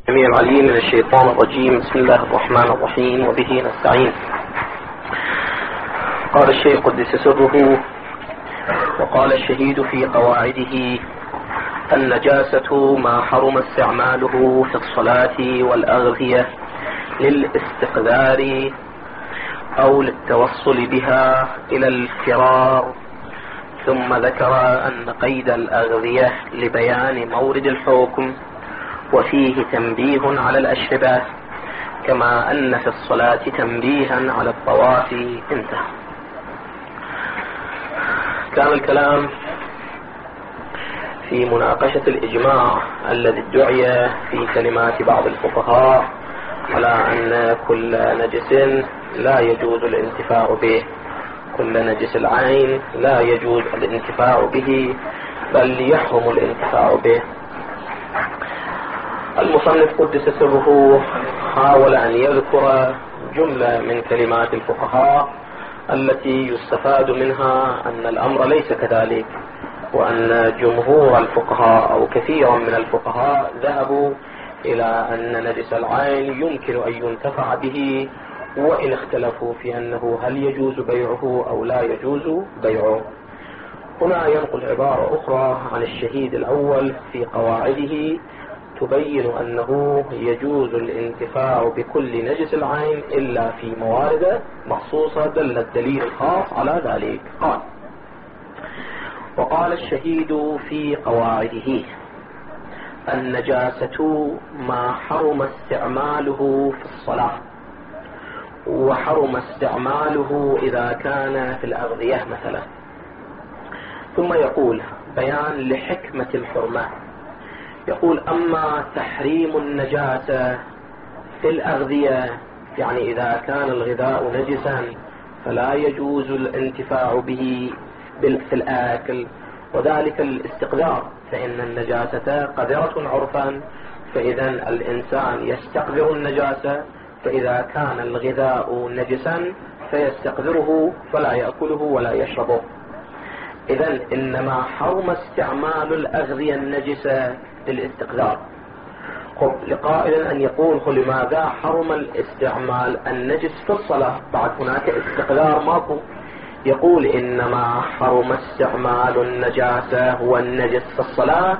السميع العليم من الشيطان الرجيم. بسم الله الرحمن الرحيم وبه نستعين. قال الشيخ قدس سره: وقال الشهيد في قواعده: النجاسة ما حرم استعماله في الصلاة والأغذية للاستقذار أو للتوصل بها إلى الفرار. ثم ذكر أن قيد الأغذية لبيان مورد الحكم، وفيه تنبيه على الأشربة، كما أن في الصلاة تنبيها على الطواف. انتهى. كان الكلام في مناقشة الإجماع الذي ادعي في كلمات بعض الفقهاء على أن كل نجس لا يجوز الانتفاع به، كل نجس العين لا يجوز الانتفاع به، بل يحرم الانتفاع به. المصنف قدس سره حاول أن يذكر جملة من كلمات الفقهاء التي يستفاد منها أن الأمر ليس كذلك، وأن جمهور الفقهاء أو كثيرا من الفقهاء ذهبوا إلى أن نجس العين يمكن أن ينتفع به، وإن اختلفوا في أنه هل يجوز بيعه أو لا يجوز بيعه. هنا ينقل عبارة أخرى عن الشهيد الأول في قواعده تبين أنه يجوز الانتفاع بكل نجس العين إلا في موارد مخصوصة دل الدليل الخاص على ذلك. قال: وقال الشهيد في قواعده: النجاسة ما حرم استعماله في الصلاة، وحرم استعماله إذا كان في الأغذية مثلا. ثم يقول بيان لحكمة الحرمة، يقول: أما تحريم النجاسة في الأغذية، يعني إذا كان الغذاء نجسا فلا يجوز الانتفاع به في الآكل، وذلك الاستقذار، فإن النجاسة قذرة عرفا، فإذا الإنسان يستقذر النجاسة، فإذا كان الغذاء نجسا فيستقذره فلا يأكله ولا يشربه. إذن إنما حرم استعمال الأغذية النجسة للاستقذار. لقائل أن يقول: لماذا حرم الاستعمال النجس في الصلاة؟ بعد هناك استقذار ماكو. يقول: إنما حرم استعمال النجاسة هو النجس في الصلاة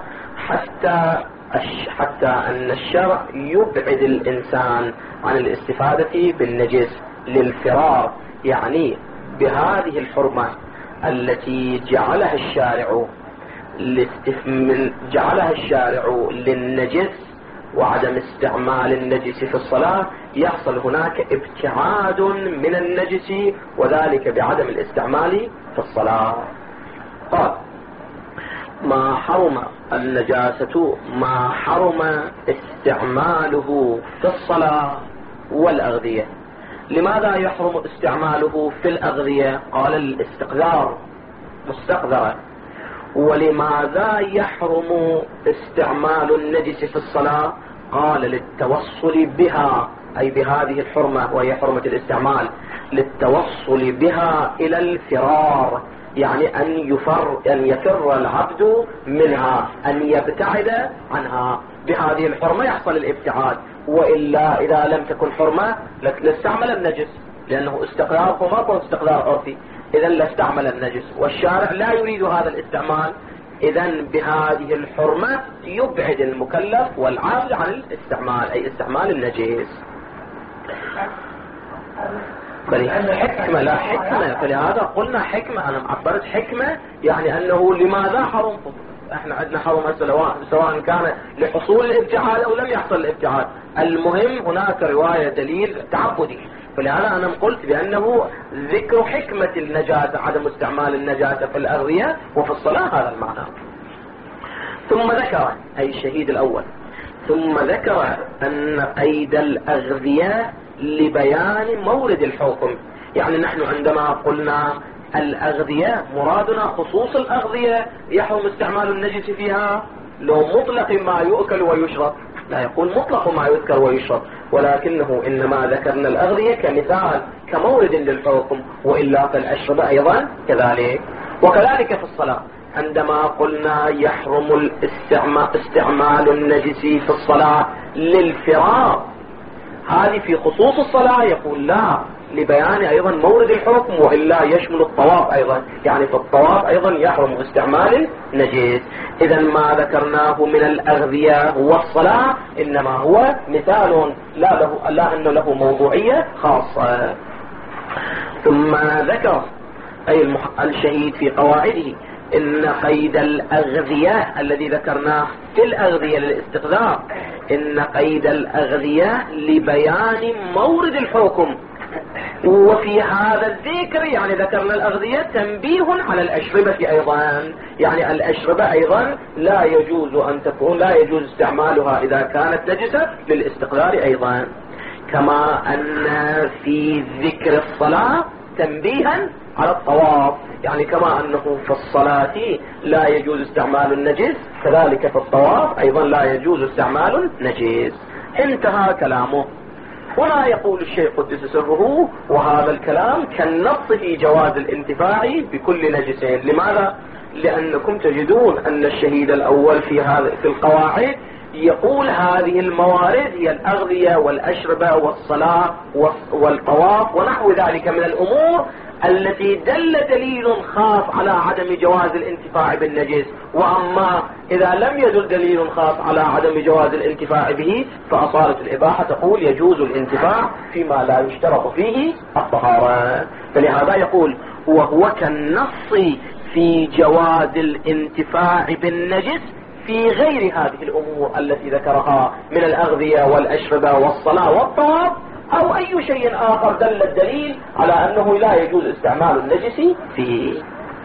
حتى أن الشرع يبعد الإنسان عن الاستفادة بالنجس للفرار، يعني بهذه الحرمة التي جعلها الشارع للنجس وعدم استعمال النجس في الصلاة، يحصل هناك ابتعاد من النجس، وذلك بعدم الاستعمال في الصلاة. قال: ما حرم النجاسة ما حرم استعماله في الصلاة والأغذية. لماذا يحرم استعماله في الأغذية؟ قال: الاستقذار مستقذرة. ولماذا يحرم استعمال النجس في الصلاة؟ قال: للتوصل بها، أي بهذه الحرمة وهي حرمة الاستعمال، للتوصل بها إلى الفرار، يعني أن يفر العبد منها، أن يبتعد عنها. بهذه الحرمة يحصل الابتعاد، وإلا إذا لم تكن حرمة لاستعمل النجس، لأنه استقرار وما استقرار عرفي، إذا لاستعمل النجس، والشارع لا يريد هذا الاستعمال. إذا بهذه الحرمة يبعد المكلف والعاجز عن الاستعمال، أي استعمال النجس. حكمة، لا حكمة، فلهذا قلنا حكمة. أنا عبرت حكمة يعني أنه لماذا حرم. احنا عندنا حرم سواء كان لحصول الابتعاد أو لم يحصل الابتعاد، المهم هناك رواية دليل تعبدي، فلهذا أنا قلت بأنه ذكر حكمة النجاسة، عدم استعمال النجاسة في الأغذية وفي الصلاة، هذا المعنى. ثم ذكر، أي الشهيد الأول، ثم ذكر أن قيد الأغذية لبيان مورد الحكم. يعني نحن عندما قلنا الأغذية مرادنا خصوص الأغذية يحرم استعمال النجس فيها، لو مطلق ما يؤكل ويشرب، لا يقول مطلق ما يذكر ويشرب، ولكنه إنما ذكرنا الأغذية كمثال كمورد للحكم، وإلا فالأشربة أيضا كذلك. وكذلك في الصلاة، عندما قلنا يحرم استعمال النجس في الصلاة للفراغ، هذه في خصوص الصلاة؟ يقول لا، لبيان ايضا مورد الحكم، والا يشمل الطواف ايضا، يعني في الطواف ايضا يحرم استعمال النجس. اذا ما ذكرناه من الاغذية والصلاة انما هو مثال، لا انه له موضوعية خاصة. ثم ذكر اي الشهيد في قواعده ان قيد الاغذية الذي ذكرناه في الاغذية للاستقذار، ان قيد الاغذية لبيان مورد الحكم، وفي هذا الذكر يعني ذكرنا الأغذية تنبيه على الأشربة أيضا، يعني الأشربة أيضا لا يجوز أن تكون، لا يجوز استعمالها إذا كانت نجسة للاستقذار أيضا، كما أن في ذكر الصلاة تنبيها على الطواف، يعني كما أنه في الصلاة لا يجوز استعمال النجس كذلك في الطواف أيضا لا يجوز استعمال النجس. انتهى كلامه. هنا يقول الشيخ قدس سره وهذا الكلام كالنص في جواز الانتفاع بكل نجس. لماذا؟ لأنكم تجدون أن الشهيد الأول في القواعد يقول هذه الموارد هي الأغذية والأشربة والصلاة والطواف ونحو ذلك من الأمور التي دل دليل خاص على عدم جواز الانتفاع بالنجس. وأما إذا لم يدل دليل خاص على عدم جواز الانتفاع به فأصالة الإباحة تقول يجوز الانتفاع فيما لا يشترط فيه الطهارة. فلهذا يقول وهو كالنص في جواز الانتفاع بالنجس في غير هذه الأمور التي ذكرها من الأغذية والأشربة والصلاة والطواف أو أي شيء آخر دل الدليل على أنه لا يجوز استعمال النجس فيه.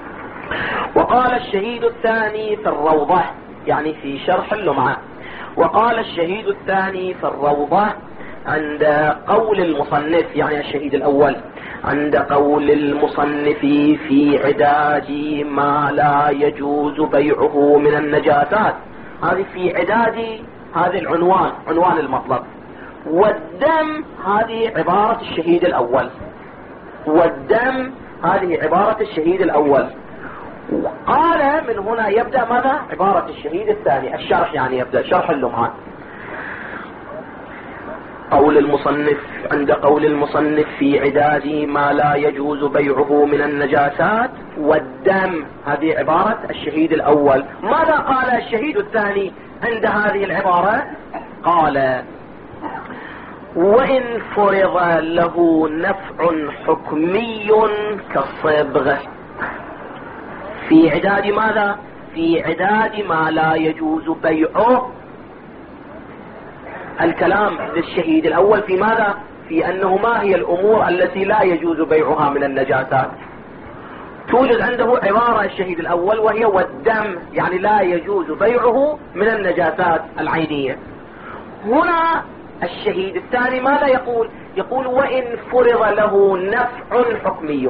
وقال الشهيد الثاني في الروضة، يعني في شرح اللمعة، وقال الشهيد الثاني في الروضة عند قول المصنف، يعني الشهيد الأول عند قول المصنف في عداد ما لا يجوز بيعه من النجاسات. هذه في عداد، هذه العنوان، عنوان المطلب. والدم هذه عبارة الشهيد الأول، والدم هذه عبارة الشهيد الأول. قال من هنا يبدأ ماذا؟ عبارة الشهيد الثاني، الشرح، يعني يبدأ شرح اللمعة. قول المصنف عند قول المصنف في عداد ما لا يجوز بيعه من النجاسات والدم، هذه عبارة الشهيد الأول. ماذا قال الشهيد الثاني عند هذه العبارة؟ قال وإن فرض له نفع حكمي كالصبغ. في عداد ماذا؟ في عداد ما لا يجوز بيعه. الكلام للشهيد الأول في ماذا؟ في أنه ما هي الأمور التي لا يجوز بيعها من النجاسات. توجد عنده عبارة الشهيد الأول وهي والدم، يعني لا يجوز بيعه من النجاسات العينية. هنا الشهيد الثاني ماذا يقول؟ يقول وإن فرض له نفع حكمي.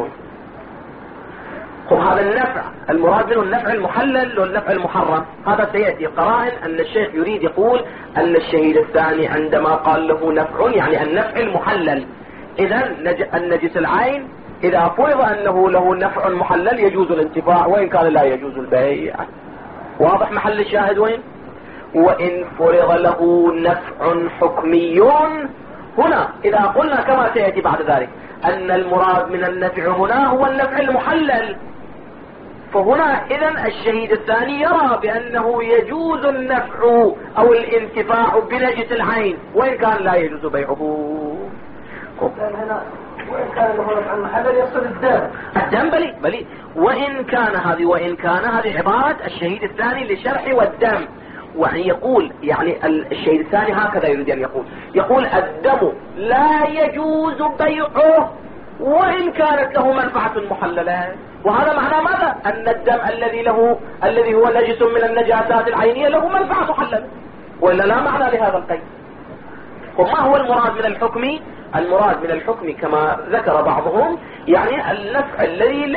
هذا النفع المراد منه النفع المحلل والنفع المحرم، هذا سيأتي قرائن أن الشيخ يريد يقول أن الشهيد الثاني عندما قال له نفع يعني النفع المحلل. إذا النجس العين إذا فرض أنه له نفع محلل يجوز الانتفاع وإن كان لا يجوز البيع. واضح محل الشاهد وين؟ وإن فرض له نفع حكمي. هنا إذا قلنا كما سيأتي بعد ذلك أن المراد من النفع هنا هو النفع المحلل، فهنا إذن الشهيد الثاني يرى بأنه يجوز النفع أو الانتفاع بنجس العين وإن كان لا يجوز بيعه. هنا وإن كان له نفع المحلل يقصد الدم. بلي وإن كان هذه عبارة الشهيد الثاني لشرح والدم. وأن يقول يعني الشيء الثاني هكذا يريد أن يقول الدم لا يجوز بيعه وإن كانت له منفعة محللة. وهذا معنى ماذا؟ أن الدم الذي هو نجس من النجاسات العينية له منفعة محللة، وإلا لا معنى لهذا القيد. وما هو المراد من الحكم؟ المراد من الحكم كما ذكر بعضهم يعني النفع الذي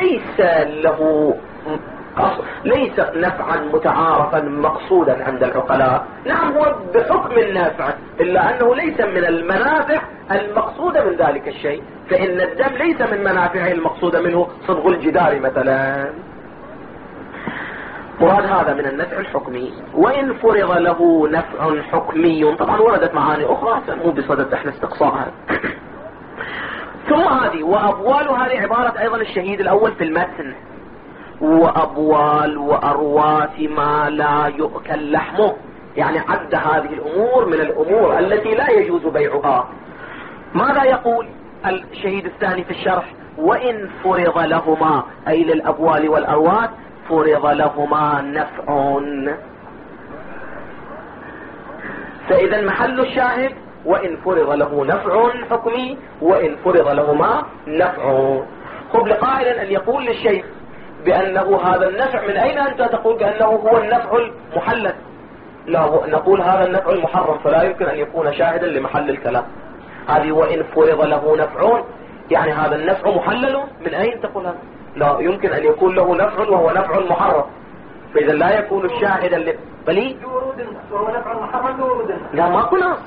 ليس نفعا متعارفا مقصودا عند العقلاء. نعم هو بحكم النافع إلا أنه ليس من المنافع المقصودة من ذلك الشيء، فإن الدم ليس من منافعه المقصودة منه صبغ الجدار مثلا. مراد هذا من النفع الحكمي. وإن فرض له نفع حكمي، طبعا وردت معاني أخرى مو بصدد احنا استقصائها. ثم هذه وأبوال، هذه عبارة أيضا الشهيد الأول في المتن، وأبوال وأرواث ما لا يؤكل لحمه، يعني عد هذه الأمور من الأمور التي لا يجوز بيعها. ماذا يقول الشهيد الثاني في الشرح؟ وإن فرض لهما، أي للأبوال والأرواث، فرض لهما نفع. فإذا محل الشاهد وإن فرض له نفع حكمي، وإن فرض لهما نفع. خب لقائل أن يقول للشيخ بأنه هذا النفع، من أين أنت تقول بأنه هو النفع المحلل؟ لا، نقول هذا النفع المحرم، فلا يمكن أن يكون شاهدا لمحل الكلام. هذه وإن فرض له نفع، يعني هذا النفع محلل، من أين تقول هذا؟ لا يمكن أن يكون له نفع وهو نفع محرم، فإذا لا يكون شاهدا بلي وهو نفع محرم ورود. لا، ما قلنا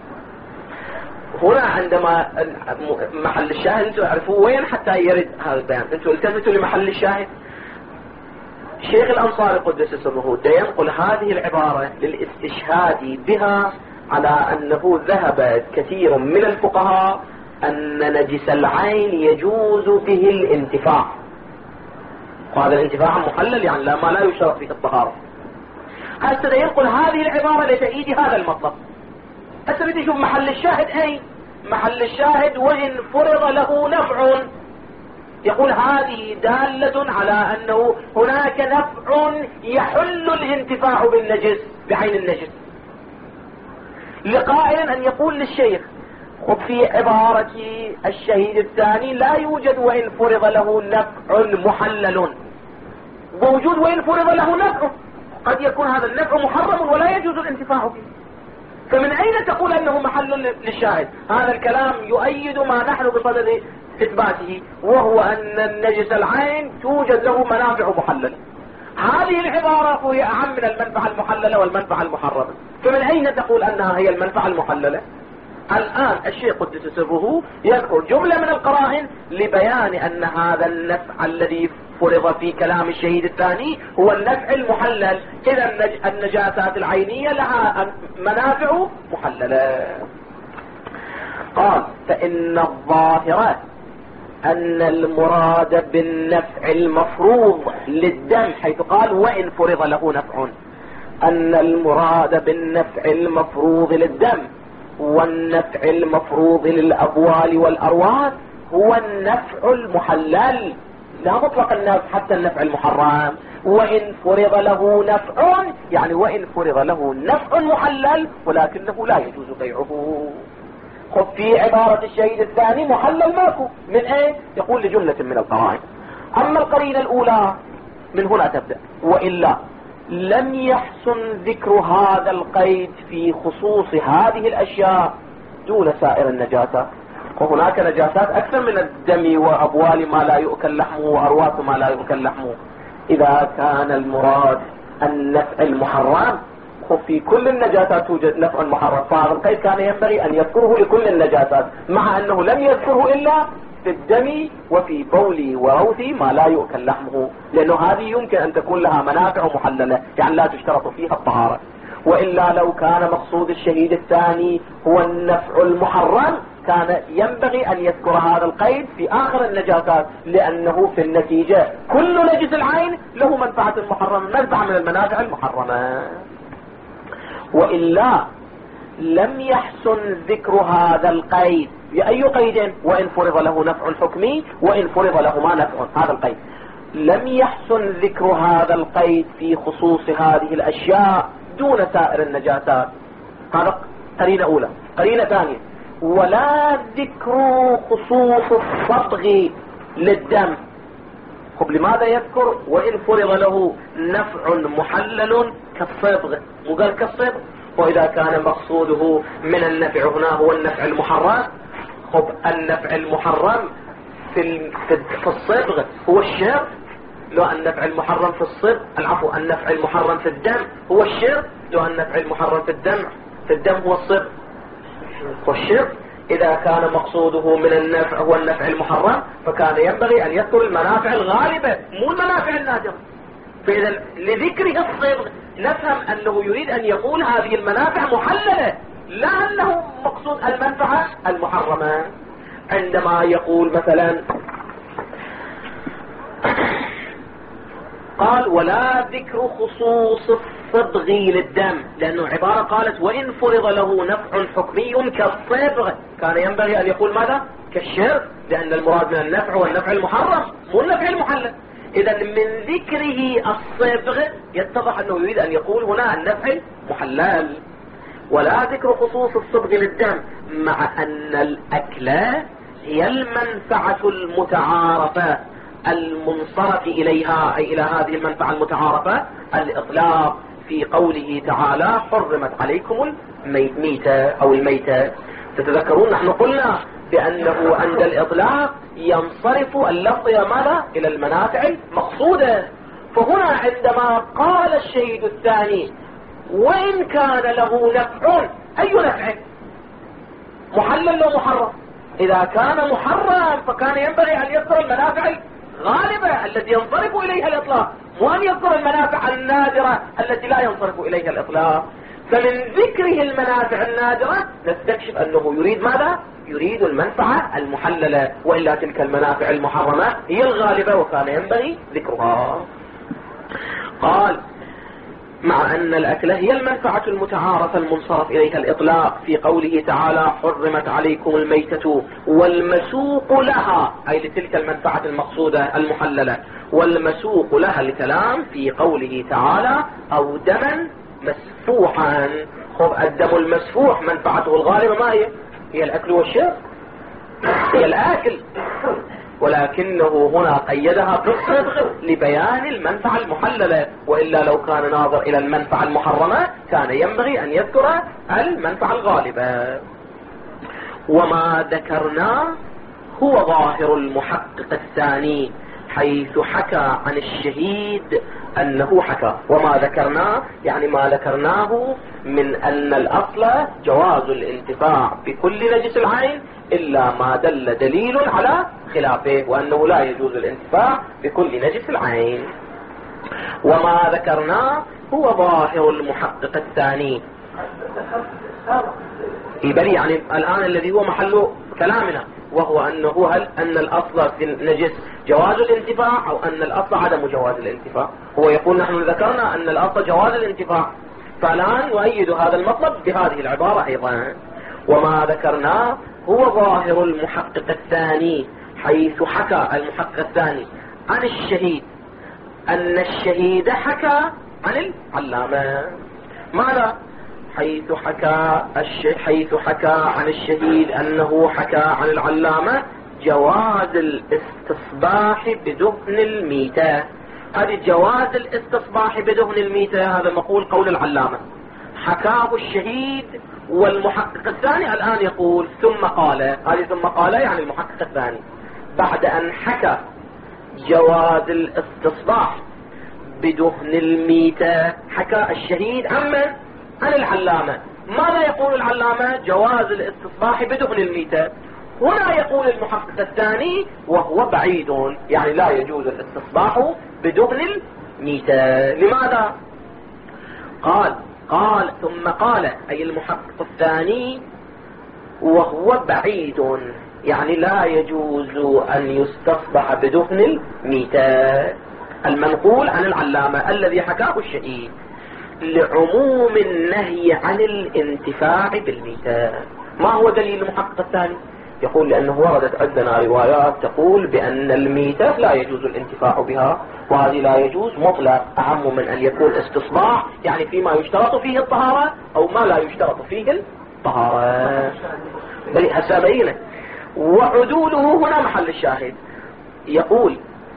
هنا عندما محل الشاهد انتم تعرفوا وين حتى يرد هذا البيان. انتم التفتوا لمحل الشاهد. شيخ الأنصاري قدس سره ينقل هذه العبارة للاستشهاد بها على أنه ذهب كثير من الفقهاء أن نجس العين يجوز به الانتفاع، وهذا الانتفاع محلل، يعني ما لا يشترط فيه الطهارة. هسه ينقل هذه العبارة لتأييد هذا المطلب. هسه بدي اشوف محل الشاهد. اي محل الشاهد وإن فرض له نفع، يقول هذه دالة على أنه هناك نفع يحل الانتفاع بالنجس بعين النجس. لقائل أن يقول للشيخ خب في عبارة الشهيد الثاني لا يوجد وإن فرض له نفع محلل، ووجود وإن فرض له نفع قد يكون هذا النفع محرم ولا يجوز الانتفاع به، فمن أين تقول أنه محل للشاهد؟ هذا الكلام يؤيد ما نحن بصدد إثباته، وهو أن النجس العين توجد له منافع محللة. هذه العبارة هي أعم من المنفعة المحللة والمنفعة المحرمة، فمن أين تقول أنها هي المنفعة المحللة؟ الآن الشيخ قدس سره يذكر جملة من القرائن لبيان أن هذا النفع الذي فرض في كلام الشهيد الثاني هو النفع المحلل. إذا النجاسات العينية لها منافع محللة. قال فإن الظاهر أن المراد بالنفع المفروض للدم، حيث قال وإن فرض له نفع، أن المراد بالنفع المفروض للدم والنفع المفروض للأبوال والأرواث هو النفع المحلل، لا مطلق النفع حتى النفع المحرم. وإن فرض له نفع، يعني وإن فرض له نفع محلل ولكنه لا يجوز بيعه. خذ في عبارة الشهيد الثاني محلل ماكو، من ايه؟ يقول لجملة من القرائن. أما القرينة الأولى من هنا تبدأ وإلا لم يحسن ذكر هذا القيد في خصوص هذه الأشياء دون سائر النجاسات. وهناك نجاسات أكثر من الدم وأبوال ما لا يؤكل لحمه وأرواث ما لا يؤكل لحمه. إذا كان المراد النفع المحرم في كل النجاسات توجد نفع محرم، فهذا القيد كان ينبغي أن يذكره لكل النجاسات، مع أنه لم يذكره إلا في الدم وفي بولي وروثي ما لا يؤكل لحمه، لأنه هذه يمكن أن تكون لها منافع محللة، يعني لا تشترط فيها الطهارة. وإلا لو كان مقصود الشهيد الثاني هو النفع المحرم كان ينبغي أن يذكر هذا القيد في آخر النجاسات، لأنه في النتيجة كل نجس العين له منفعة محرمة، منفعة من المنافع المحرمة. وإلا لم يحسن ذكر هذا القيد، بأي قيد؟ وإن فرض له نفع حكمي وإن فرض لهما نفع، هذا القيد لم يحسن ذكر هذا القيد في خصوص هذه الأشياء دون سائر النجاسات. هذا قرينة أولى. قرينة ثانية ولا ذكر خصوص الصبغ للدم. طب لماذا يذكر وإن فرض له نفع محلل كالصبغ؟ مو قال كالصبغ؟ وإذا كان مقصوده من النفع هنا هو النفع المحرم، خب النفع المحرم في الصبغ هو الشرب، لو النفع المحرم في الصبغ العفو النفع المحرم في الدم هو الشرب، لو النفع المحرم في الدم هو الصبغ والشرب. إذا كان مقصوده من النفع هو النفع المحرم فكان ينبغي أن يذكر المنافع الغالبة مو المنافع النادرة. فإذا لذكره الصبغ نفهم أنه يريد أن يقول هذه المنافع محللة، لا أنه مقصود المنفعة المحرمة. عندما يقول مثلا قال ولا ذكر خصوص الصبغ للدم، لأنه عبارة قالت وإن فرض له نفع حكمي كالصبغ، كان ينبغي أن يقول ماذا؟ كالشرب، لأن المراد من النفع والنفع المحرم مو النفع المحلل. إذا من ذكره الصبغ يتضح أنه يريد أن يقول هنا النفع المحلل. ولا ذكر خصوص الصبغ للدم، مع أن الأكل هي المنفعة المتعارفة المنصرف إليها، أي إلى هذه المنفعة المتعارفة الإطلاق في قوله تعالى حرمت عليكم الميتة أو الميتة. تتذكرون نحن قلنا بأنه عند الإطلاق ينصرف اللفظ إلى ماذا؟ إلى المنافع المقصودة. فهنا عندما قال الشهيد الثاني وإن كان له نفع، أي نفع؟ محلل أو محرم؟ إذا كان محرم فكان ينبغي أن يذكر المنافع الغالبة التي ينصرف إليها الإطلاق، وأن يذكر المنافع النادرة التي لا ينصرف إليها الإطلاق. فمن ذكره المنافع النادرة نستكشف أنه يريد ماذا؟ يريد المنفعة المحللة، وإلا تلك المنافع المحرمة هي الغالبة وكان ينبغي ذكرها. قال مع أن الأكل هي المنفعة المتعارفة المنصرف إليها الإطلاق في قوله تعالى حرمت عليكم الميتة والمسوق لها، أي لتلك المنفعة المقصودة المحللة، والمسوق لها الكلام في قوله تعالى أو دما مسفوحا. خب الدم المسفوح منفعته الغالبة ما هي؟ هي الأكل والشرب، هي الأكل، ولكنه هنا قيدها بالصبغ لبيان المنفعة المحللة، وإلا لو كان ناظر إلى المنفعة المحرمة كان ينبغي أن يذكر المنفعة الغالبة. وما ذكرناه هو ظاهر المحقق الثاني حيث حكى عن الشهيد أنه حكى. وما ذكرناه يعني ما ذكرناه من أن الأصل جواز الانتفاع بكل نجس العين إلا ما دل دليل على خلافه، وأنه لا يجوز الانتفاع بكل نجس العين. وما ذكرناه هو ظاهر المحقق الثاني. يبري يعني الآن الذي هو محل كلامنا، وهو أنه هل أن الأصل في النجس جواز الانتفاع أو أن الأصل عدم جواز الانتفاع. هو يقول نحن ذكرنا أن الأصل جواز الانتفاع، فالآن نؤيد هذا المطلب بهذه العبارة أيضا. وما ذكرناه هو ظاهر المحقق الثاني حيث حكى المحقق الثاني عن الشهيد أن الشهيد حكى عن العلامة. ماذا؟ حيث حكى عن الشهيد أنه حكى عن العلامة جواز الاستصباح بدهن الميتة. هذه جواز الاستصباح بدهن الميتة، هذا مقول قول العلامة، حكاه الشهيد. والمحقق الثاني الآن يقول ثم قال، هذه ثم قال يعني المحقق الثاني بعد أن حكى جواز الاستصباح بدهن الميتة حكى الشهيد عن العلامة. ماذا يقول العلامة؟ جواز الاستصباح بدهن الميتة. هنا يقول المحقق الثاني وهو بعيد، يعني لا يجوز الاستصباح بدهن الميتة. لماذا؟ قال ثم قال أي المحقق الثاني وهو بعيد، يعني لا يجوز أن يستصبح بدهن الميتة المنقول عن العلامة الذي حكاه الشهيد، لعموم النهي عن الانتفاع بالميتة. ما هو دليل المحقق الثاني؟ يقول لأنه وردت عندنا روايات تقول بأن الميتة لا يجوز الانتفاع بها، وهذه لا يجوز مطلق، أعم من أن يكون استصباح يعني فيما يشترط فيه الطهارة أو ما لا يشترط فيه الطهارة. بل حسابينه. وعدوله هنا محل الشاهد، يقول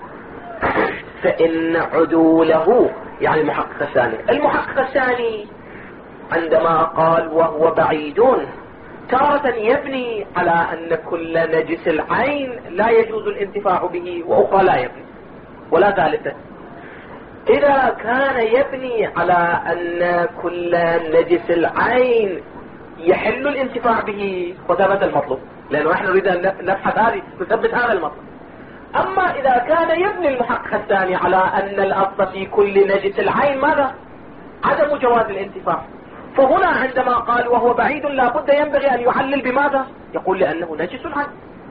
فإن عدوله يعني المحقق الثاني عندما قال وهو بعيد تارة يبني على أن كل نجس العين لا يجوز الانتفاع به، وأخرى لا يبني ولا ثالثة. إذا كان يبني على أن كل نجس العين يحل الانتفاع به وثبت المطلوب، لأنه نحن نريد أن نبحث نثبت هذا المطلب. أما إذا كان يبني المحقق الثاني على أن الأصل في كل نجس العين ماذا؟ عدم جواز الانتفاع، فهنا عندما قال وهو بعيد لا بد ينبغي أن يعلل بماذا؟ يقول لأنه نجس العين،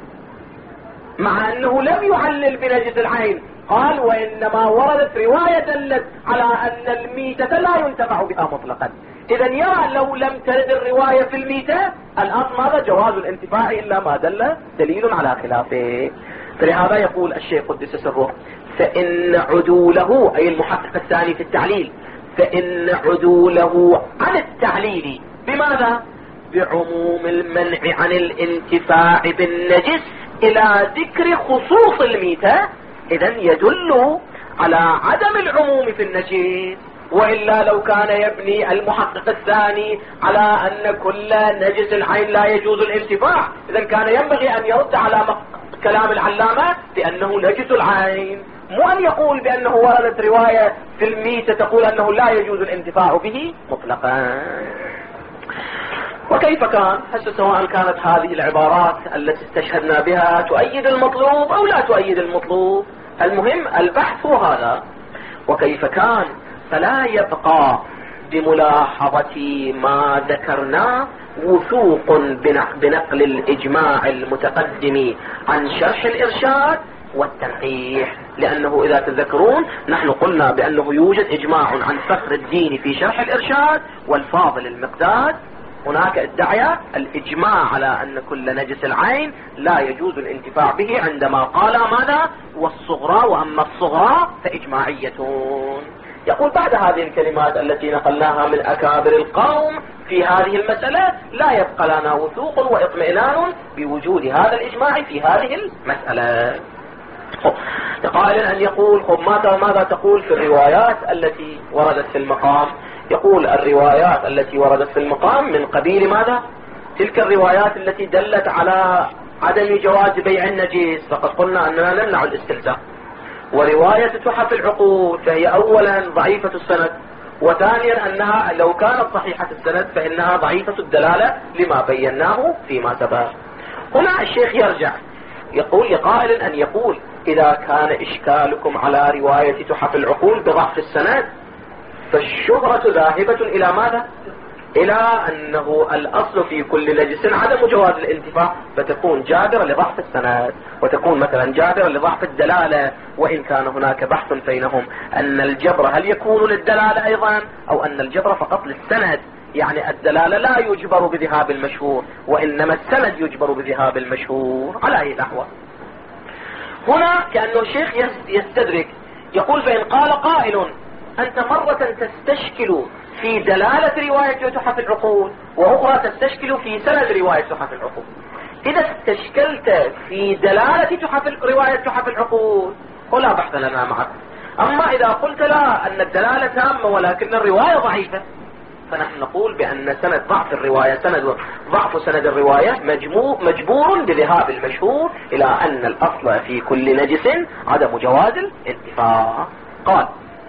مع أنه لم يعلل بنجس العين، قال وإنما وردت رواية دلت على أن الميتة لا ينتفع بها مطلقا. إذا يرى لو لم ترد الرواية في الميتة الأصل ماذا؟ جواز الانتفاع إلا ما دل دليل على خلافه. فلهذا يقول الشيخ قدس سره فإن عدوله، أي المحقق الثاني في التعليل، فإن عدوله عن التعليل بماذا؟ بعموم المنع عن الانتفاع بالنجس إلى ذكر خصوص الميتة، إذن يدل على عدم العموم في النجس. وإلا لو كان يبني المحقق الثاني على أن كل نجس العين لا يجوز الانتفاع، إذن كان ينبغي أن يرد على كلام العلامة بأنه نجس العين، مو أن يقول بأنه وردت رواية في الميتة تقول أنه لا يجوز الانتفاع به مطلقا. وكيف كان هسه سواء كانت هذه العبارات التي استشهدنا بها تؤيد المطلوب أو لا تؤيد المطلوب، المهم البحث هذا. وكيف كان فلا يبقى بملاحظة ما ذكرناه وثوق بنقل الإجماع المتقدم عن شرح الإرشاد والتنقيح، لأنه إذا تذكرون نحن قلنا بأنه يوجد إجماع عن فخر الدين في شرح الإرشاد والفاضل المقداد، هناك ادعى الإجماع على أن كل نجس العين لا يجوز الانتفاع به عندما قال ماذا؟ والصغرى، وأما الصغرى فإجماعية. يقول بعد هذه الكلمات التي نقلناها من أكابر القوم في هذه المسألة لا يبقى لنا وثوق واطمئنان بوجود هذا الإجماع في هذه المسألة. قائلا أن يقول ماذا تقول في الروايات التي وردت في المقام؟ يقول الروايات التي وردت في المقام من قبيل ماذا؟ تلك الروايات التي دلت على عدم جواز بيع النجيس، فقد قلنا أننا نمنع الاستلزام. ورواية تحف العقول فهي أولا ضعيفة السند، وثانيا أنها لو كانت صحيحة السند فإنها ضعيفة الدلالة لما بيناه فيما سبق. هنا الشيخ يرجع يقول قائلا أن يقول إذا كان إشكالكم على رواية تحف العقول بضعف السند فالشهرة ذاهبة إلى ماذا؟ إلى أنه الأصل في كل نجس عدم جواز الانتفاع، فتكون جابرة لضعف السند، وتكون مثلا جابرة لضعف الدلالة، وإن كان هناك بحث بينهم أن الجبر هل يكون للدلالة أيضا أو أن الجبر فقط للسند، يعني الدلالة لا يجبر بذهاب المشهور وإنما السند يجبر بذهاب المشهور على أي نحو. هنا كأنه الشيخ يستدرك يقول فإن قال قائل أنت مرة تستشكل في دلالة رواية تحف العقول وأخرى تستشكل في سند رواية تحف العقول، إذا استشكلت في دلالة رواية تحف العقول ولا بحث لنا معك، أما إذا قلت لا أن الدلالة تامة ولكن الرواية ضعيفة فنحن نقول بأن سند ضعف الرواية ضعف سند الرواية مجبور بذهاب المشهور إلى أن الأصل في كل نجس عدم جواز الانتفاع. قال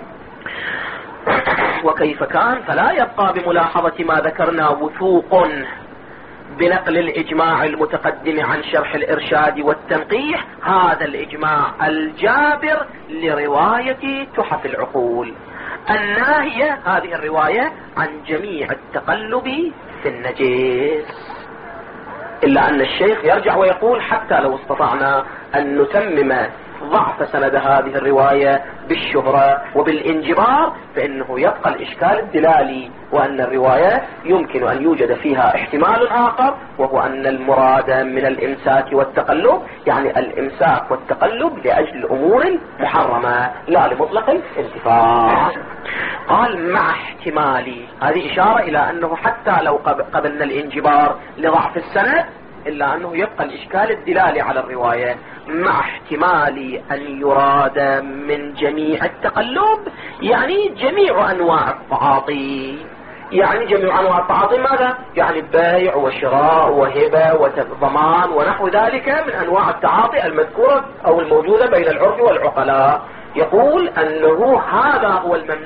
وكيف كان فلا يبقى بملاحظة ما ذكرنا وثوق بنقل الإجماع المتقدم عن شرح الإرشاد والتنقيح، هذا الإجماع الجابر لرواية تحف العقول الناهية هذه الرواية عن جميع التقلب في النجس. إلا أن الشيخ يرجع ويقول حتى لو استطعنا أن نتمم ضعف سند هذه الرواية بالشهرة وبالانجبار فإنه يبقى الإشكال الدلالي، وأن الرواية يمكن أن يوجد فيها احتمال آخر وهو أن المراد من الإمساك والتقلب يعني الإمساك والتقلب لأجل أمور محرمة لا لمطلق الانتفاع. قال مع احتمال، هذه إشارة إلى أنه حتى لو قبلنا الانجبار لضعف السند إلا أنه يبقى الإشكال الدلالي على الرواية مع احتمال أن يراد من جميع التقلب يعني جميع أنواع التعاطي. يعني جميع أنواع التعاطي ماذا؟ يعني بيع وشراء وهبة وضمان ونحو ذلك من أنواع التعاطي المذكورة أو الموجودة بين العرف والعقلاء. يقول أنه هذا هو الممنوع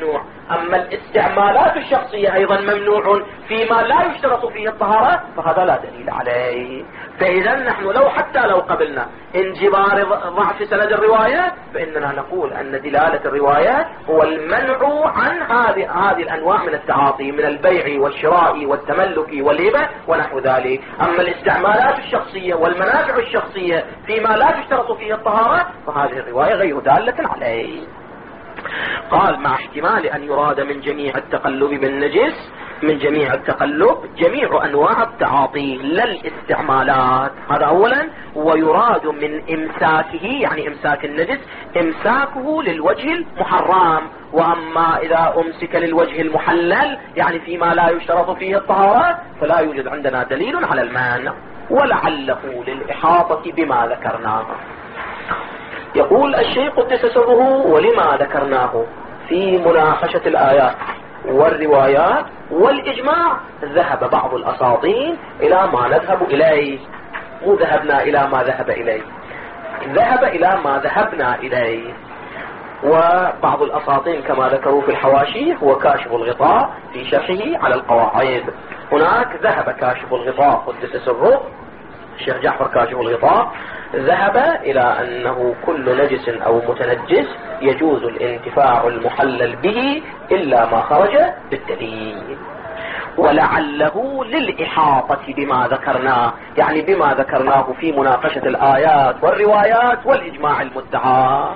أما الاستعمالات الشخصية أيضا ممنوع فيما لا يشترط فيه الطهارة، فهذا لا دليل عليه. فإذا نحن لو قبلنا انجبار ضعف سند الرواية، فإننا نقول أن دلالة الرواية هو المنع عن هذه الأنواع من التعاطي، من البيع والشراء والتملك والهبة ونحو ذلك. أما الاستعمالات الشخصية والمنافع الشخصية فيما لا تشترط فيه الطهارة، فهذه الرواية غير دالة عليه. قال مع احتمال أن يراد من جميع التقلب بالنجس، من جميع التقلب جميع أنواع التعاطي لا الاستعمالات، هذا أولا. ويراد من إمساكه، يعني إمساك النجس، إمساكه للوجه المحرم. وأما إذا أمسك للوجه المحلل، يعني فيما لا يشترط فيه الطهارة، فلا يوجد عندنا دليل على المانع. ولعله للإحاطة بما ذكرناه. يقول الشيخ قدس سره: ولما ذكرناه في مناقشة الآيات والروايات والإجماع ذهب بعض الأساطين إلى ما نذهب إليه. مو ذهبنا إلى ما ذهب إليه، ذهب إلى ما ذهبنا إليه. وبعض الأساطين كما ذكروا في الحواشي هو كاشف الغطاء في شرحه على القواعد. هناك ذهب كاشف الغطاء قدس سره الشيخ جعفر كاشف الغطاء، ذهب إلى أنه كل نجس أو متنجس يجوز الانتفاع المحلل به إلا ما خرج بالدليل. ولعله للإحاطة بما ذكرناه، يعني بما ذكرناه في مناقشة الآيات والروايات والإجماع المدعى.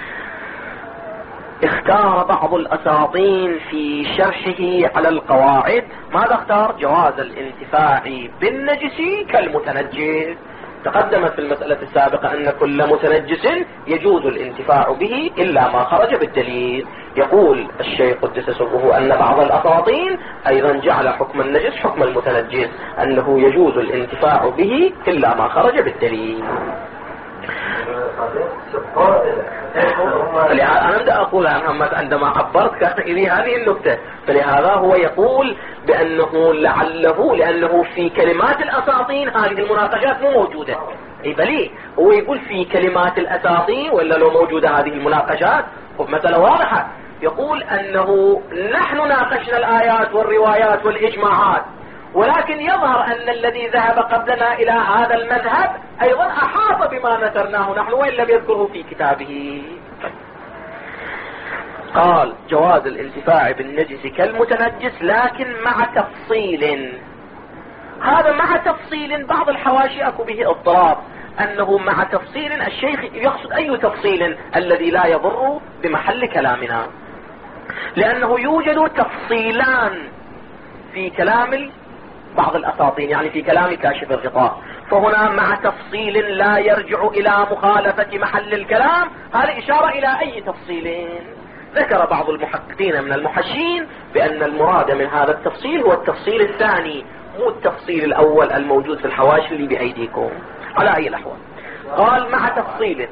اختار بعض الأساطين في شرحه على القواعد ماذا اختار؟ جواز الانتفاع بالنجس كالمتنجس. تقدمت في المسألة السابقة أن كل متنجس يجوز الانتفاع به إلا ما خرج بالدليل. يقول الشيخ قدس سره أن بعض الأساطين أيضا جعل حكم النجس حكم المتنجس، أنه يجوز الانتفاع به إلا ما خرج بالدليل. أنا أبدأ أقول عندما عبرت كان إلي هذه النكتة، فلهذا هو يقول بأنه لعله لأنه في كلمات الأساطين هذه المناقشات مو موجودة. أي بلي هو يقول في كلمات الأساطين، ولا لو موجودة هذه المناقشات مثلا واضحة. يقول أنه نحن ناقشنا الآيات والروايات والإجماعات، ولكن يظهر أن الذي ذهب قبلنا إلى هذا المذهب أيضا أحاط بما ذكرناه نحن وإن لم يذكره في كتابه. قال جواز الانتفاع بالنجس كالمتنجس لكن مع تفصيل. هذا مع تفصيل بعض الحواشي أكو به اضطراب، أنه مع تفصيل الشيخ يقصد أي تفصيل الذي لا يضر بمحل كلامنا، لأنه يوجد تفصيلان في كلام بعض الأساطين، يعني في كلام كاشف الغطاء. فهنا مع تفصيل لا يرجع إلى مخالفة محل الكلام، هذه إشارة إلى أي تفصيلين. ذكر بعض المحققين من المحشين بأن المراد من هذا التفصيل هو التفصيل الثاني، مو التفصيل الأول الموجود في الحواشي اللي بأيديكم. على أي الأحوال قال مع تفصيل.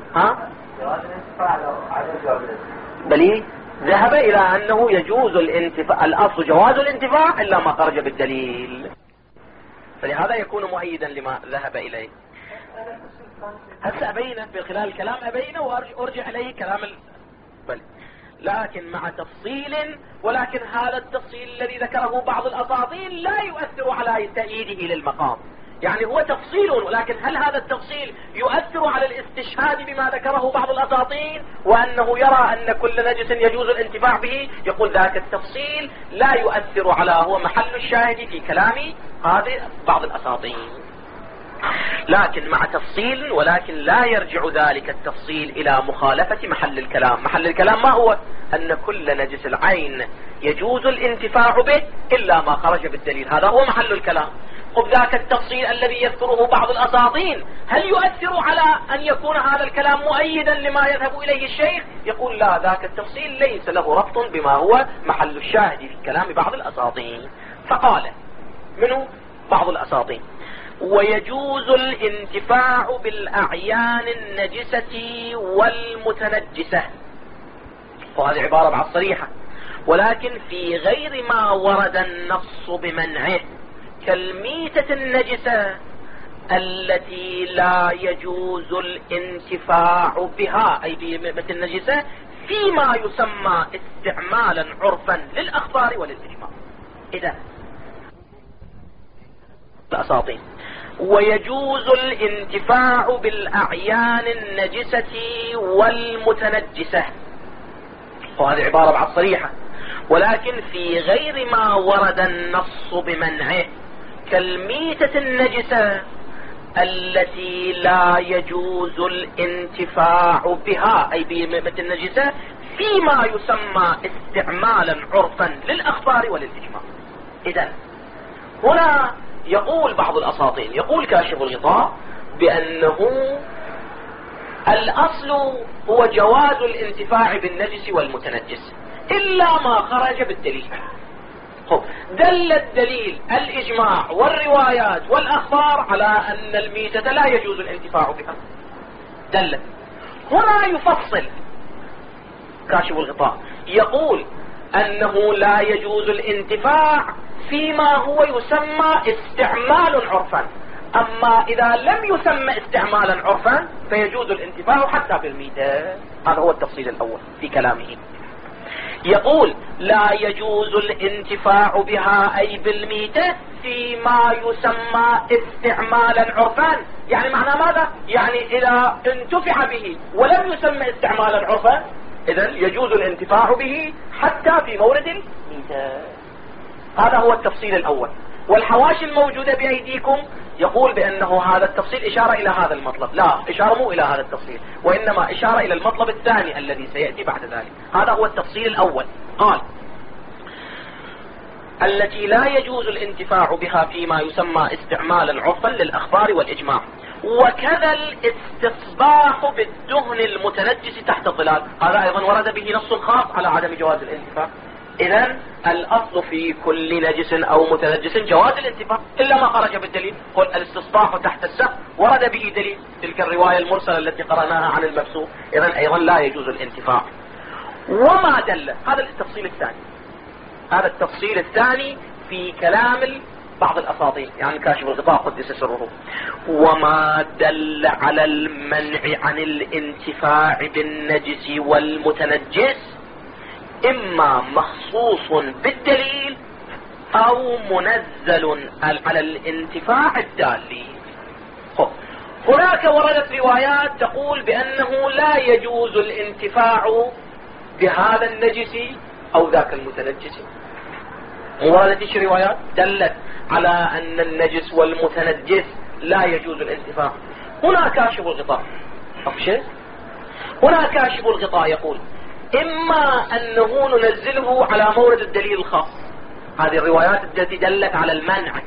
بلي ذهب إلى أنه يجوز الانتفاع، الأصل جواز الانتفاع إلا ما خرج بالدليل، فلهذا يكون مؤيدا لما ذهب إليه. هسه أبينه في خلال الكلام، أبينه وأرجع إليه كلام بل لكن مع تفصيل، ولكن هذا التفصيل الذي ذكره بعض الأساطين لا يؤثر على تأييده للمقام. يعني هو تفصيل، ولكن هل هذا التفصيل يؤثر على الاستشهاد بما ذكره بعض الأساطين وأنه يرى أن كل نجس يجوز الانتفاع به؟ يقول ذاك التفصيل لا يؤثر على، هو محل الشاهد في كلام هذه بعض الأساطين، لكن مع تفصيل، ولكن لا يرجع ذلك التفصيل إلى مخالفة محل الكلام. محل الكلام ما هو؟ أن كل نجس العين يجوز الانتفاع به إلا ما خرج بالدليل، هذا هو محل الكلام. خذ ذاك التفصيل الذي يذكره بعض الأساطين هل يؤثر على أن يكون هذا الكلام مؤيدا لما يذهب إليه الشيخ؟ يقول لا، ذاك التفصيل ليس له ربط بما هو محل الشاهد في كلام بعض الأساطين. فقال منه بعض الأساطين ويجوز الانتفاع بالأعيان النجسة والمتنجسة، وهذه عبارة بعض صريحة، ولكن في غير ما ورد النص بمنعه، كالميتة النجسة التي لا يجوز الانتفاع بها، أي بميتة النجسة فيما يسمى استعمالا عرفا للأخبار وللإجماع. إذا الأساطين ويجوز الانتفاع بالأعيان النجسة والمتنجسة، وهذه عبارة بعد صريحة، ولكن في غير ما ورد النص بمنعه، كالميتة النجسة التي لا يجوز الانتفاع بها، أي بميتة النجسة فيما يسمى استعمالا عرفا للأخبار وللإجماع. إذن هنا يقول بعض الأساطين، يقول كاشف الغطاء بأنه الأصل هو جواز الانتفاع بالنجس والمتنجس إلا ما خرج بالدليل. دل الدليل الإجماع والروايات والأخبار على أن الميتة لا يجوز الانتفاع بها، دل. هنا يفصل كاشف الغطاء، يقول أنه لا يجوز الانتفاع فيما هو يسمى استعمال عرفا، أما إذا لم يسمى استعمالا عرفا فيجوز الانتفاع حتى بالميتة. هذا هو التفصيل الأول في كلامه. يقول لا يجوز الانتفاع بها أي بالميتة فيما يسمى استعمالا عرفا، يعني معنى ماذا؟ يعني إذا انتفع به ولم يسمى استعمالا عرفا إذن يجوز الانتفاع به حتى في مورد الميتة. هذا هو التفصيل الأول. والحواشي الموجودة بأيديكم يقول بأنه هذا التفصيل إشارة إلى هذا المطلب، لا، إشارة مو إلى هذا التفصيل، وإنما إشارة إلى المطلب الثاني الذي سيأتي بعد ذلك. هذا هو التفصيل الأول. قال التي لا يجوز الانتفاع بها فيما يسمى استعمالا عرفا للأخبار والإجماع، وكذا الاستصباح بالدهن المتنجس تحت الظلال، هذا أيضا ورد به نص خاص على عدم جواز الانتفاع. إذن الأصل في كل نجس أو متنجس جواز الانتفاع إلا ما خرج بالدليل. قل الاستصباح تحت السقف ورد به دليل، تلك الرواية المرسلة التي قرأناها عن المبسوط، إذن أيضا لا يجوز الانتفاع. وما دل، هذا التفصيل الثاني، هذا التفصيل الثاني في كلام بعض الأساطين، يعني كاشف الغطاء قدس سره. وما دل على المنع عن الانتفاع بالنجس والمتنجس إما مخصوص بالدليل أو منزل على الانتفاع الدالي. هناك وردت روايات تقول بأنه لا يجوز الانتفاع بهذا النجس أو ذاك المتنجس. وردت روايات دلت على أن النجس والمتنجس لا يجوز الانتفاع. هنا كاشف الغطاء هنا كاشف الغطاء يقول إما أنه ننزله على مورد الدليل الخاص، هذه الروايات التي دلت على المنع،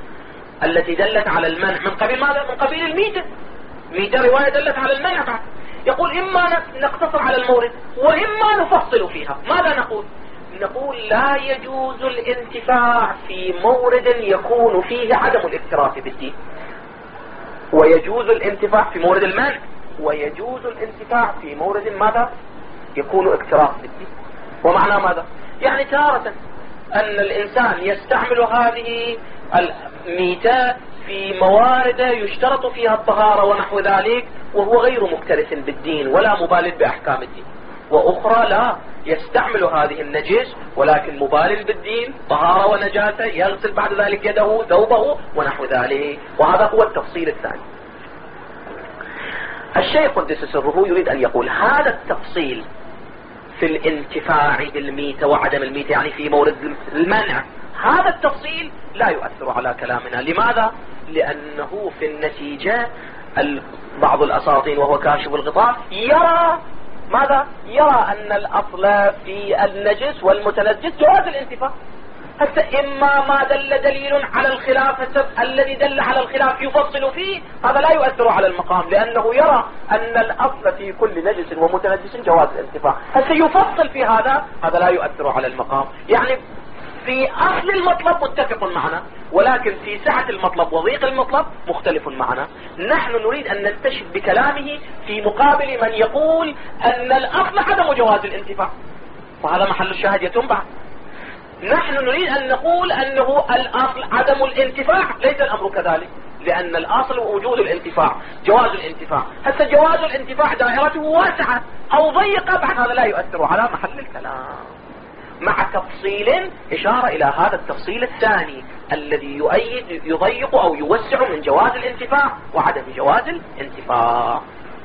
من قبيل ماذا؟ من قبيل الميتة رواية دلت على المنع بعد. يقول إما نقتصر على المورد وإما نفصل فيها. ماذا نقول؟ نقول لا يجوز الانتفاع في مورد يكون فيه عدم الاكتراث بالدين، ويجوز الانتفاع في مورد المنع، ويجوز الانتفاع في مورد ماذا؟ يكون اكتراث بالدين. ومعنى ماذا؟ يعني تارة أن الإنسان يستعمل هذه الميتات في موارد يشترط فيها الطهارة ونحو ذلك وهو غير مكترث بالدين ولا مبالغ بأحكام الدين، وأخرى لا، يستعمل هذه النجس ولكن مبالغ بالدين، طهارة ونجاسة، يغسل بعد ذلك يده ثوبه ونحو ذلك. وهذا هو التفصيل الثاني. الشيخ قدس سره يريد أن يقول هذا التفصيل في الانتفاع بالميتة وعدم الميتة، يعني في مورد المنع، هذا التفصيل لا يؤثر على كلامنا. لماذا؟ لأنه في النتيجة بعض الأساطين وهو كاشف الغطاء يرى ماذا؟ يرى أن الأصل في النجس والمتنجس جواز الانتفاع. حتى إما ما دل دليل على الخلاف، الذي دل على الخلاف يفصل فيه، هذا لا يؤثر على المقام، لأنه يرى أن الأصل في كل نجس ومتنجس جواز الانتفاع. حتى يفصل في هذا لا يؤثر على المقام. يعني في أصل المطلب متفق معنا، ولكن في سعة المطلب وضيق المطلب مختلف معنا. نحن نريد أن نستشهد بكلامه في مقابل من يقول أن الأصل عدم جواز الانتفاع، وهذا محل الشاهد يتنبع. نحن نريد أن نقول أنه الأصل عدم الانتفاع، ليس الأمر كذلك، لأن الأصل وجود الانتفاع، جواز الانتفاع. هسه جواز الانتفاع دائرته واسعة أو ضيقة، بعد هذا لا يؤثر على محل الكلام، مع تفصيل إشارة إلى هذا التفصيل الثاني الذي يضيق أو يوسع من جواز الانتفاع وعدم جواز الانتفاع.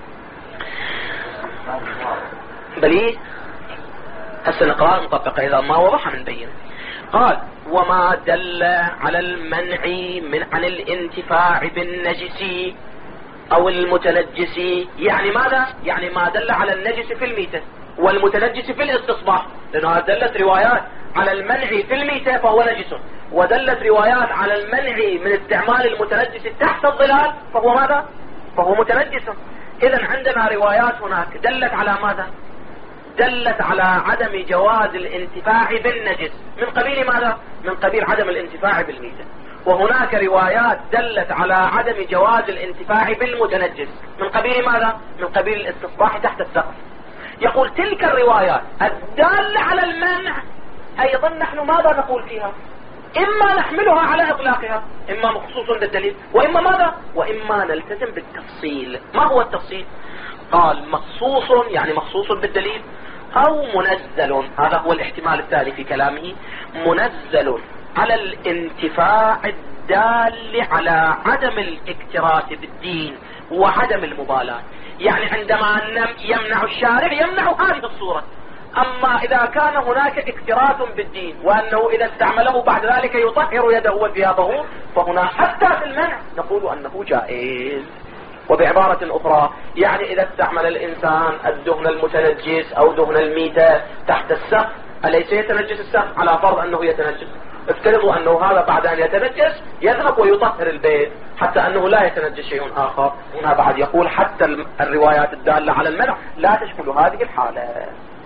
بليه هسه نقرأ نطبق إذا ما وضح من بين. قال وما دل على المنع عن الانتفاع بالنجس أو المتنجس، يعني ماذا؟ يعني ما دل على النجس في الميتة والمتنجس في الاستصباح، لأنها دلت روايات على المنع في الميتة فهو نجس، ودلت روايات على المنع من استعمال المتنجس تحت الظلال فهو ماذا؟ فهو متنجس. إذن عندنا روايات هناك دلت على ماذا؟ دلت على عدم جواز الانتفاع بالنجس من قبيل ماذا؟ من قبيل عدم الانتفاع بالميتة. وهناك روايات دلت على عدم جواز الانتفاع بالمتنجس من قبيل ماذا؟ من قبيل الاستصباح تحت السقف. يقول تلك الروايات الدالة على المنع أيضا نحن ماذا نقول فيها؟ إما نحملها على إطلاقها، إما مخصوص بالدليل، وإما ماذا؟ وإما نلتزم بالتفصيل. ما هو التفصيل؟ قال مخصوص يعني مخصوص بالدليل، أو منزل، هذا هو الاحتمال الثاني في كلامه، منزل على الانتفاع الدال على عدم الاكتراث بالدين وعدم المبالاة. يعني عندما يمنع الشارع يمنع هذه الصورة، أما إذا كان هناك اكتراث بالدين وأنه إذا استعمله بعد ذلك يطهر يده وثيابه، فهنا حتى في المنع نقول أنه جائز. وبعبارة أخرى يعني إذا استعمل الإنسان الدهن المتنجس أو دهن الميتة تحت السقف، أليس يتنجس السقف؟ على فرض أنه يتنجس، افترضوا أنه هذا بعد أن يتنجس يذهب ويطهر البيت حتى أنه لا يتنجس شيء آخر. هنا بعد يقول حتى الروايات الدالة على المنع لا تشمل هذه الحالة.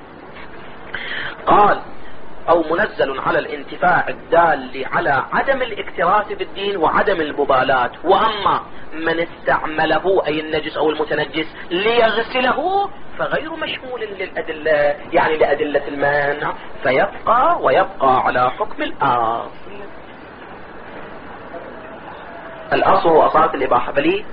قال أو منزل على الانتفاع الدال على عدم الاكتراث بالدين وعدم المبالاة. وأما من استعمله أي النجس أو المتنجس ليغسله فغير مشمول للأدلة، يعني لأدلة المنع، ويبقى على حكم الأصل. الأصل هو أصالة الإباحة. بلي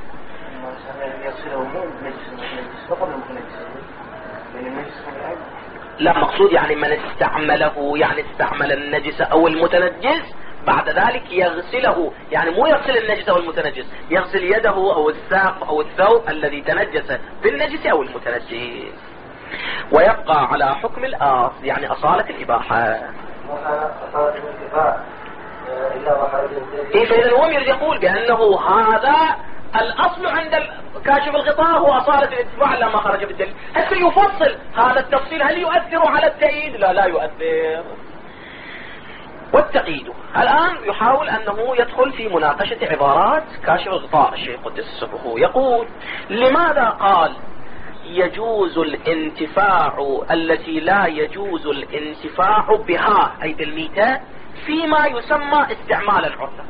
لا مقصود يعني من استعمله، يعني استعمل النجس أو المتنجس بعد ذلك يغسله، يعني مو يغسل النجس أو المتنجس، يغسل يده أو الساق أو الثوب الذي تنجس بالنجس أو المتنجس، ويبقى على حكم الأصل يعني أصالة الإباحة. فإذا هو يقول بأنه هذا الأصل عند كاشف الغطاء هو أصالة الاتباع لما خرج بالدليل. هل يفصل هذا التفصيل؟ هل يؤثر على التأييد؟ لا يؤثر. والتقييد الآن يحاول أنه يدخل في مناقشة عبارات كاشف الغطاء الشيخ قدس سره. يقول لماذا قال يجوز الانتفاع التي لا يجوز الانتفاع بها أي بالميتة فيما يسمى استعمالا عرفا؟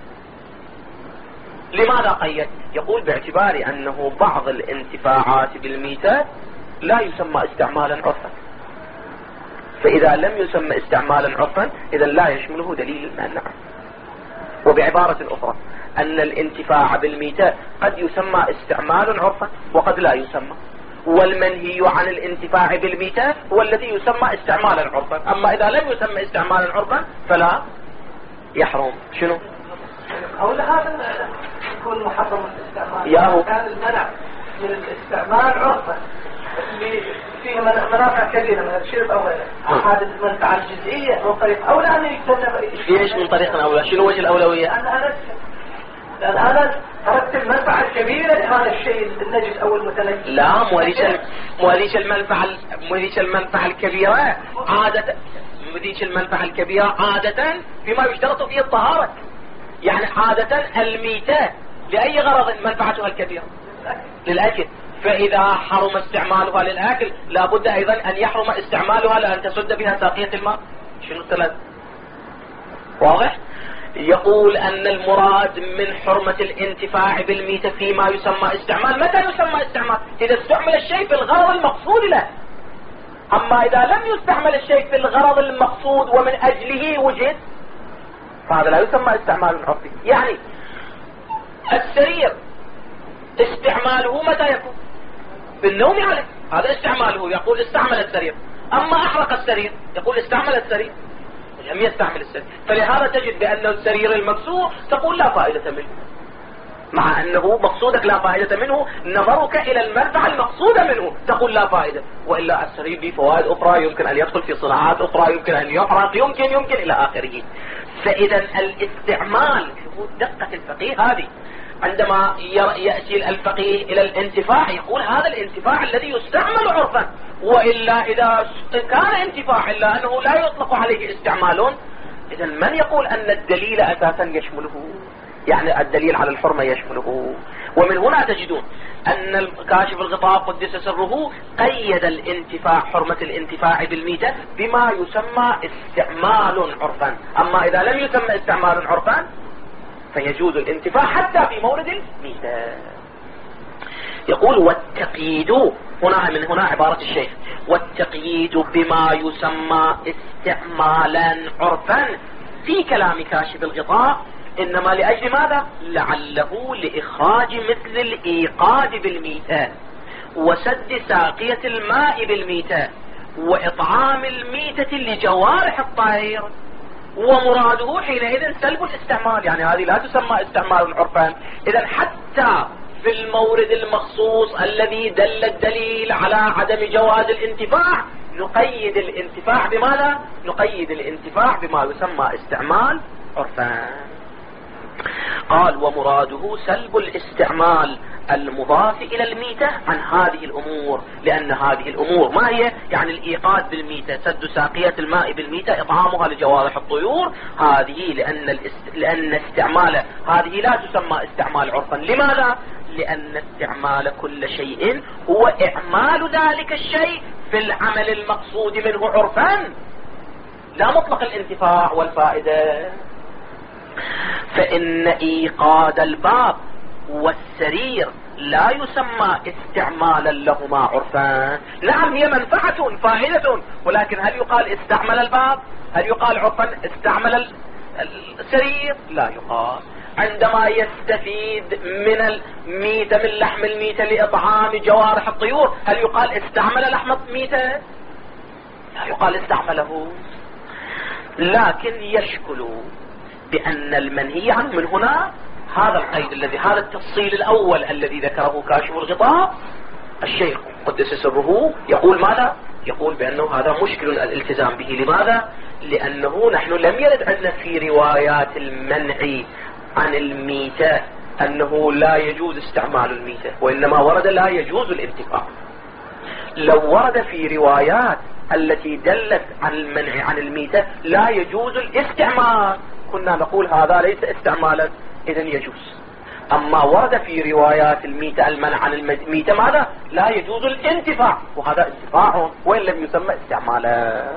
لماذا قيد؟ يقول باعتبار أنه بعض الانتفاعات بالميتة لا يسمى استعمالا عرفا، فإذا لم يسمى استعمالا عرفا إذا لا يشمله دليل المنع. وبعبارة أخرى أن الانتفاع بالميتة قد يسمى استعمالا عرفا وقد لا يسمى، والمنهي عن الانتفاع بالميتة هو الذي يسمى استعمالا عرفا، أما إذا لم يسمى استعمالا عرفا فلا يحرم. شنو؟ أو هذا يكون محرم الاستعمال ياهو كان المنع من الاستعمال عرفا اللي فيه منافع كبيرة من الشرب أو غيره، هذه المنفعة الجزئية من طريق أولى أن يتجنب. ايش من طريق أولى؟ شنو وجه الأولوية؟ لأن أنا تركت المنفعة الكبيرة لهذا الشيء النجس أو المتنجس. لا موليش المنفعة الكبيرة عادة، مديش المنفعة الكبيرة عادة بما يشترط فيه الطهارة، يعني عادة الميتة لأي غرض منفعتها الكبيرة؟ للأكل. فإذا حرم استعمالها للأكل لابد أيضا أن يحرم استعمالها لأن تسد بها ساقية الماء. شنو الثلاث؟ واضح؟ يقول أن المراد من حرمة الانتفاع بالميتة فيما يسمى استعمال. متى يسمى استعمال؟ إذا استعمل الشيء في الغرض المقصود له. أما إذا لم يستعمل الشيء في الغرض المقصود ومن أجله وجد فهذا لا يسمى استعمال عرفي. يعني السرير استعماله متى يكون؟ بالنوم عليه، هذا استعماله، يقول استعمل السرير. اما احرق السرير يقول استعمل السرير، لم يستعمل السرير. فلهذا تجد بان السرير المكسور تقول لا فائدة منه، مع انه مقصودك لا فائدة منه، نظرك الى المنفعة المقصودة منه تقول لا فائدة، والا السرير به فوائد اخرى، يمكن ان يدخل في صناعات اخرى، يمكن ان يحرق، يمكن الى اخره. فاذا الاستعمال، شوفوا دقة الفقيه هذه، عندما يأتي الفقيه الى الانتفاع يقول هذا الانتفاع الذي يستعمل عرفا، وإلا إذا كان انتفاع إلا أنه لا يطلق عليه استعمال، إذا من يقول أن الدليل أساسا يشمله؟ يعني الدليل على الحرمة يشمله. ومن هنا تجدون أن كاشف الغطاء قدس سره قيد الانتفاع، حرمة الانتفاع بالميتة بما يسمى استعمال عرفا. أما إذا لم يسمى استعمال عرفا فيجوز الانتفاع حتى في مورد الميتة. يقول والتقييد هنا، من هنا عبارة الشيخ، والتقييد بما يسمى استعمالا عرفا في كلام كاشف الغطاء انما لاجل ماذا؟ لعله لاخراج مثل الايقاد بالميتة وسد ساقية الماء بالميتة واطعام الميتة لجوارح الطير، ومراده حينئذ سلب الاستعمال. يعني هذه لا تسمى استعمال عرفا. اذا حتى في المورد المخصوص الذي دل الدليل على عدم جواز الانتفاع نقيد الانتفاع بماذا؟ نقيد الانتفاع بما يسمى استعمال عرفا. قال ومراده سلب الاستعمال المضاف الى الميتة عن هذه الامور، لان هذه الامور ما هي؟ يعني الايقاد بالميتة، سد ساقية الماء بالميتة، اطعامها لجوارح الطيور، هذه لان استعمال هذه لا تسمى استعمال عرفا. لماذا؟ لان استعمال كل شيء هو اعمال ذلك الشيء في العمل المقصود منه عرفا، لا مطلق الانتفاع والفائدة. فإن إيقاد الباب والسرير لا يسمى استعمالا لهما عرفا. نعم هي منفعة فائدة، ولكن هل يقال استعمل الباب؟ هل يقال عرفا استعمل السرير؟ لا يقال. عندما يستفيد من الميتة، من لحم الميتة لإطعام جوارح الطيور، هل يقال استعمل لحم الميتة؟ لا يقال استعمله. لكن يشكل بأن المنهي عنه من هنا هذا القيد الذي، هذا التفصيل الأول الذي ذكره كاشف الغطاء. الشيخ قدس سره يقول ماذا؟ يقول بأنه هذا مشكل الالتزام به. لماذا؟ لأنه نحن لم يرد عندنا في روايات المنع عن الميتة أنه لا يجوز استعمال الميتة، وإنما ورد لا يجوز الانتفاع. لو ورد في روايات التي دلت عن المنع عن الميتة لا يجوز الاستعمال كنا نقول هذا ليس استعمالا، إذن يجوز. أما ورد في روايات الميتة المنع عن الميتة ماذا؟ لا يجوز الانتفاع، وهذا انتفاع وإن لم يسمى استعمالا.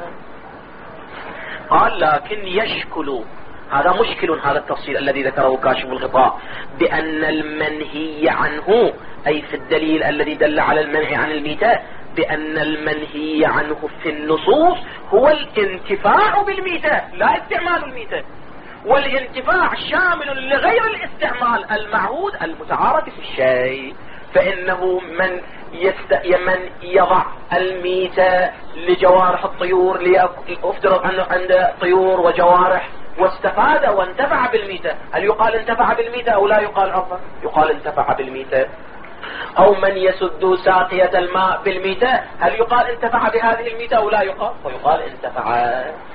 قال لكن يشكل، هذا مشكل هذا التفصيل الذي ذكره كاشف الغطاء، بأن المنهي عنه أي في الدليل الذي دل على المنع عن الميتة، بأن المنهي عنه في النصوص هو الانتفاع بالميتة لا استعمال الميتة، والانتفاع شامل لغير الاستعمال المعهود المتعارف في الشيء. فإنه من يضع الميتة لجوارح الطيور، ليفترض أنه عنده طيور وجوارح واستفاد وانتفع بالميتة، هل يقال انتفع بالميتة أو لا يقال عفوا؟ يقال انتفع بالميتة. أو من يسد ساقية الماء بالميتة، هل يقال انتفع بهذه الميتة أو لا يقال؟ ويقال انتفع.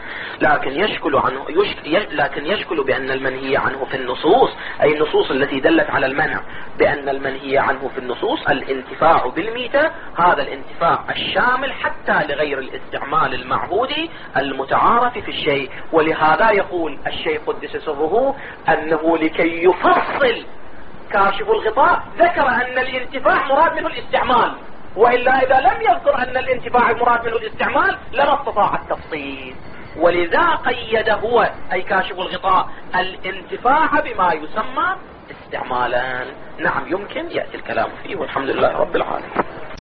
لكن يشكل بأن المنهي عنه في النصوص، أي النصوص التي دلت على المنع، بأن المنهي عنه في النصوص الانتفاع بالميتة، هذا الانتفاع الشامل حتى لغير الاستعمال المعهود المتعارف في الشيء. ولهذا يقول الشيخ قدس سره أنه لكي يفصل كاشف الغطاء ذكر أن الانتفاع مراد منه الاستعمال، وإلا إذا لم يذكر أن الانتفاع مراد منه الاستعمال لما استطاع التفصيل. ولذا قيد هو أي كاشف الغطاء الانتفاع بما يسمى استعمالا. نعم يمكن يأتي الكلام فيه، والحمد لله رب العالمين.